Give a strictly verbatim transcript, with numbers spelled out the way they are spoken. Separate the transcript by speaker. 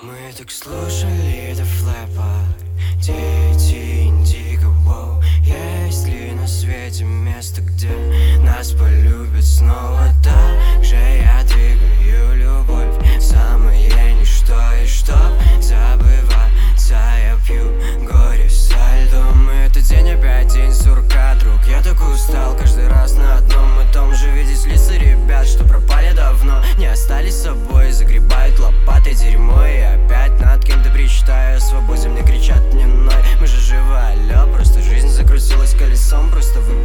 Speaker 1: Мы так слушали до флэпа, дети индиго, воу. Есть ли на свете место, где нас полюбят снова так же? Я двигаю любовь, самое ничто, и чтоб забываться, я пью горе со льдом. Этот день опять день сурка, друг. Я так устал каждый раз на одном и том же видеть лица ребят, что пропали давно, не остались с собой, загребают лопатой дерьмо. И опять над кем-то причитаю о свободе, мне кричат не ной. Мы же живы, алло, просто жизнь закрутилась колесом, просто выбор